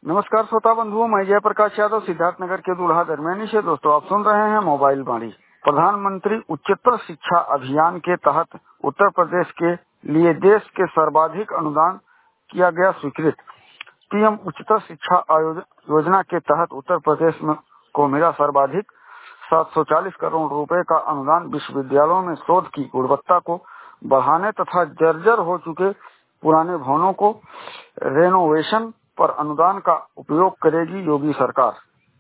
नमस्कार श्रोता बंधुओं, मैं जयप्रकाश यादव सिद्धार्थनगर के दूल्हा दरमियानी से। दोस्तों, आप सुन रहे हैं मोबाइल वाणी। प्रधानमंत्री उच्चतर शिक्षा अभियान के तहत उत्तर प्रदेश के लिए देश के सर्वाधिक अनुदान किया गया स्वीकृत। पीएम उच्चतर शिक्षा योजना के तहत उत्तर प्रदेश को मिला सर्वाधिक 740 करोड़ रुपए का अनुदान। विश्वविद्यालयों में शोध की गुणवत्ता को बढ़ाने तथा जर्जर हो चुके पुराने भवनों को रेनोवेशन पर अनुदान का उपयोग करेगी योगी सरकार।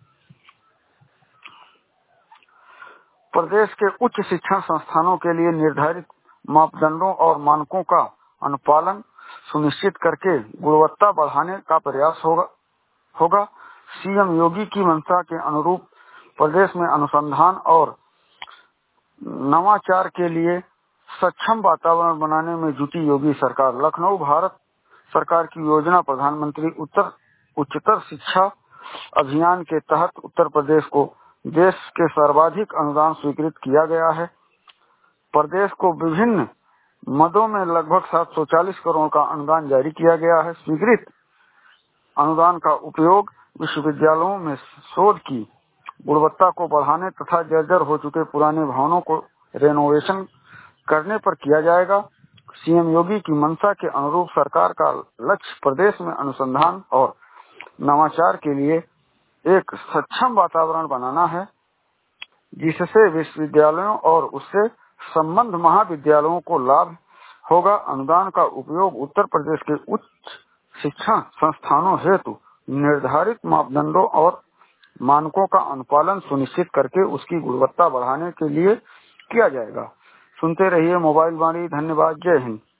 प्रदेश के उच्च शिक्षण संस्थानों के लिए निर्धारित मापदंडों और मानकों का अनुपालन सुनिश्चित करके गुणवत्ता बढ़ाने का प्रयास होगा। सीएम योगी की मंशा के अनुरूप प्रदेश में अनुसंधान और नवाचार के लिए सक्षम वातावरण बनाने में जुटी योगी सरकार। लखनऊ भारत सरकार की योजना प्रधानमंत्री उच्चतर शिक्षा अभियान के तहत उत्तर प्रदेश को देश के सर्वाधिक अनुदान स्वीकृत किया गया है। प्रदेश को विभिन्न मदों में लगभग 740 करोड़ का अनुदान जारी किया गया है। स्वीकृत अनुदान का उपयोग विश्वविद्यालयों में शोध की गुणवत्ता को बढ़ाने तथा जर्जर हो चुके पुराने भवनों को रेनोवेशन करने पर किया जाएगा। सीएम योगी की मंशा के अनुरूप सरकार का लक्ष्य प्रदेश में अनुसंधान और नवाचार के लिए एक सक्षम वातावरण बनाना है, जिससे विश्वविद्यालयों और उससे संबद्ध महाविद्यालयों को लाभ होगा। अनुदान का उपयोग उत्तर प्रदेश के उच्च शिक्षण संस्थानों हेतु निर्धारित मापदंडों और मानकों का अनुपालन सुनिश्चित करके उसकी गुणवत्ता बढ़ाने के लिए किया जाएगा। सुनते रहिए मोबाइल वाणी। धन्यवाद। जय हिंद।